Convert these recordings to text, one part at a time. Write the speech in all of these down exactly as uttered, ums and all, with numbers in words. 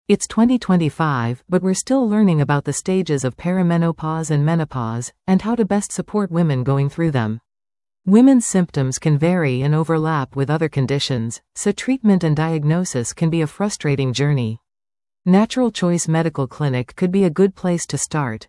It's twenty twenty-five, but we're still learning about the stages of perimenopause and menopause, and how to best support women going through them. Women's symptoms can vary and overlap with other conditions, so treatment and diagnosis can be a frustrating journey. Natural Choice Medical Clinic could be a good place to start.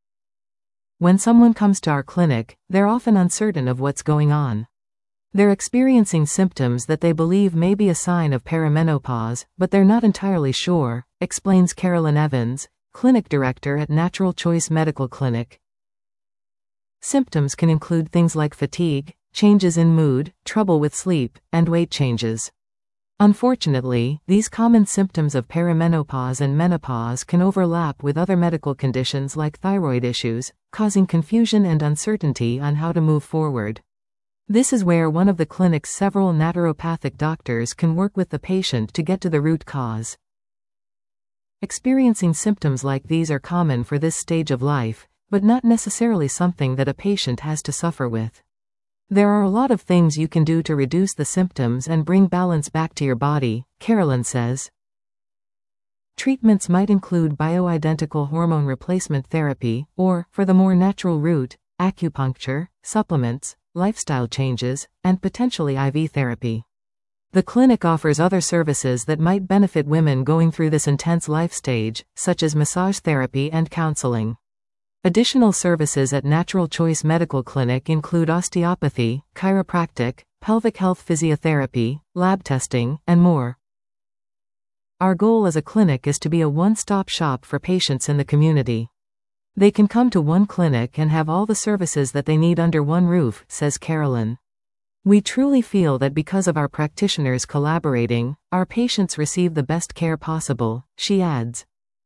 When someone comes to our clinic, they're often uncertain of what's going on. They're experiencing symptoms that they believe may be a sign of perimenopause, but they're not entirely sure, explains Carolyn Evans, clinic director at Natural Choice Medical Clinic. Symptoms can include things like fatigue, changes in mood, trouble with sleep, and weight changes. Unfortunately, these common symptoms of perimenopause and menopause can overlap with other medical conditions like thyroid issues, causing confusion and uncertainty on how to move forward. This is where one of the clinic's several naturopathic doctors can work with the patient to get to the root cause. Experiencing symptoms like these are common for this stage of life, but not necessarily something that a patient has to suffer with. There are a lot of things you can do to reduce the symptoms and bring balance back to your body, Carolyn says. Treatments might include bioidentical hormone replacement therapy, or, for the more natural route, acupuncture, supplements, lifestyle changes, and potentially I V therapy. The clinic offers other services that might benefit women going through this intense life stage, such as massage therapy and counseling. Additional services at Natural Choice Medical Clinic include osteopathy, chiropractic, pelvic health physiotherapy, lab testing, and more. Our goal as a clinic is to be a one-stop shop for patients in the community. They can come to one clinic and have all the services that they need under one roof, says Carolyn. We truly feel that because of our practitioners collaborating, our patients receive the best care possible, she adds.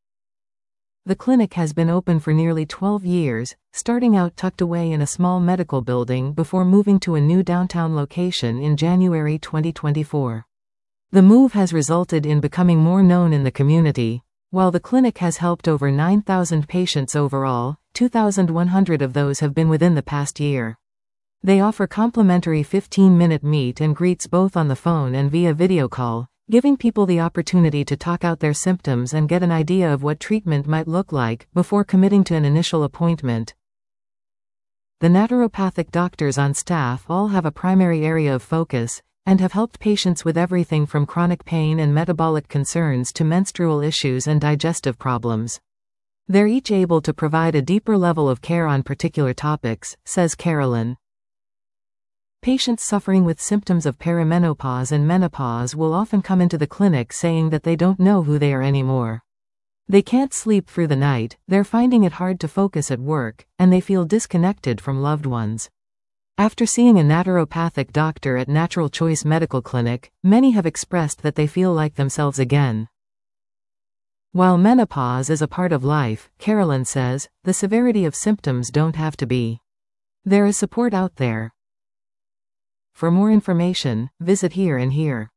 The clinic has been open for nearly twelve years, starting out tucked away in a small medical building before moving to a new downtown location in January twenty twenty-four. The move has resulted in becoming more known in the community. While the clinic has helped over nine thousand patients overall, two thousand one hundred of those have been within the past year. They offer complimentary fifteen-minute meet and greets both on the phone and via video call, giving people the opportunity to talk out their symptoms and get an idea of what treatment might look like before committing to an initial appointment. The naturopathic doctors on staff all have a primary area of focus, and have helped patients with everything from chronic pain and metabolic concerns to menstrual issues and digestive problems. They're each able to provide a deeper level of care on particular topics, says Carolyn. Patients suffering with symptoms of perimenopause and menopause will often come into the clinic saying that they don't know who they are anymore. They can't sleep through the night, they're finding it hard to focus at work, and they feel disconnected from loved ones. After seeing a naturopathic doctor at Natural Choice Medical Clinic, many have expressed that they feel like themselves again. While menopause is a part of life, Carolyn says, the severity of symptoms don't have to be. There is support out there. For more information, visit Here and Here.